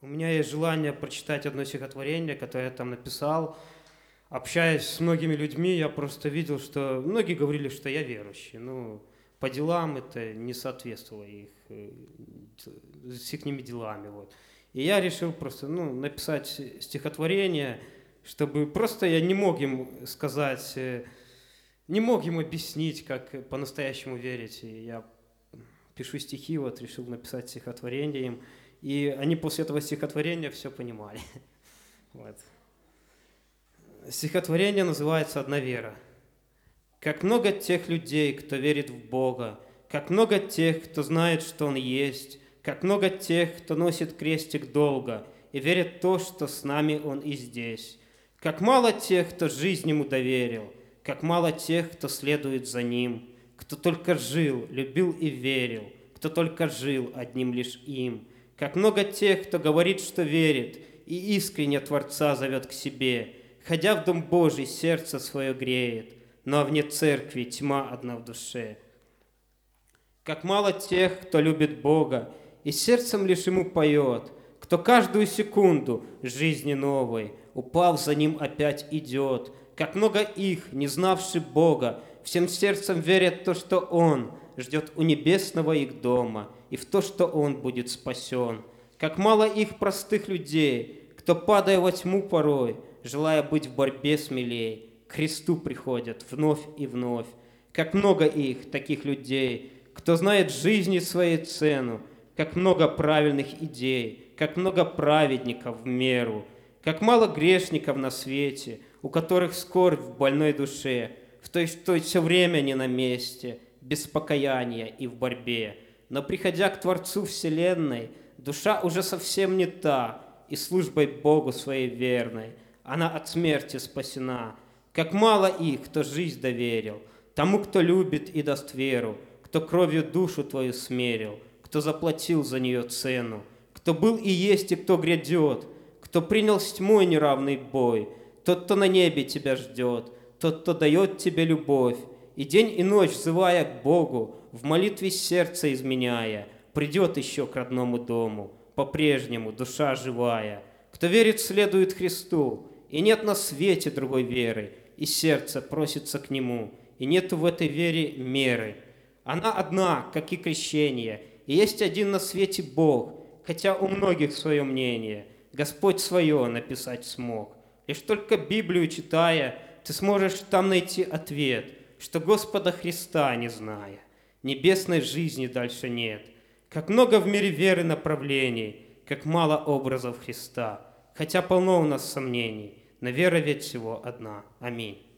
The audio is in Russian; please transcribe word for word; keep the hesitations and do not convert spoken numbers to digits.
У меня есть желание прочитать одно стихотворение, которое я там написал. Общаясь с многими людьми, я просто видел, что многие говорили, что я верующий. Ну, по делам это не соответствовало их, э, с их делами. Вот. И я решил просто ну, написать стихотворение, чтобы просто я не мог им сказать, э, не мог им объяснить, как по-настоящему верить. И я пишу стихи, вот решил написать стихотворение им. И они после этого стихотворения все понимали. Вот. Стихотворение называется «Одна вера». Как много тех людей, кто верит в Бога, как много тех, кто знает, что Он есть, как много тех, кто носит крестик долго и верит в то, что с нами Он и здесь. Как мало тех, кто жизнь Ему доверил, как мало тех, кто следует за Ним, кто только жил, любил и верил, кто только жил одним лишь им. Как много тех, кто говорит, что верит, и искренне Творца зовет к себе, ходя в Дом Божий, сердце свое греет, но вне церкви тьма одна в душе. Как мало тех, кто любит Бога, и сердцем лишь Ему поет, кто каждую секунду жизни новой, упав за Ним, опять идет. Как много их, не знавши Бога, всем сердцем верят в то, что Он ждет у небесного их дома, и в то, что Он будет спасен. Как мало их простых людей, кто, падая во тьму порой, желая быть в борьбе смелей, к Христу приходят вновь и вновь. Как много их, таких людей, кто знает жизни своей цену, как много правильных идей, как много праведников в меру, как мало грешников на свете, у которых скорбь в больной душе, в той, что все время не на месте, без покаяния и в борьбе. Но приходя к Творцу Вселенной, душа уже совсем не та, и службой Богу своей верной она от смерти спасена. Как мало их, кто жизнь доверил, тому, кто любит и даст веру, кто кровью душу твою смерил, кто заплатил за нее цену, кто был и есть, и кто грядет, кто принял с тьмой неравный бой, тот, кто на небе тебя ждет, тот, кто дает тебе любовь, и день и ночь, взывая к Богу, в молитве сердце изменяя, придет еще к родному дому, по-прежнему душа живая. Кто верит, следует Христу, и нет на свете другой веры, и сердце просится к Нему, и нету в этой вере меры. Она одна, как и крещение, и есть один на свете Бог, хотя у многих свое мнение, Господь свое написать смог. Лишь только Библию читая, ты сможешь там найти ответ, что Господа Христа не зная, небесной жизни дальше нет. Как много в мире веры направлений, как мало образов Христа, хотя полно у нас сомнений, но вера ведь всего одна. Аминь.